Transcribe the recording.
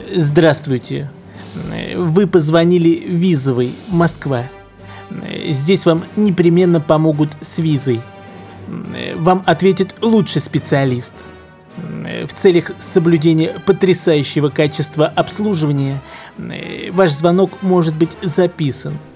Здравствуйте. Вы позвонили визовый, Москва. Здесь вам непременно помогут с визой. Вам ответит лучший специалист. В целях соблюдения потрясающего качества обслуживания ваш звонок может быть записан.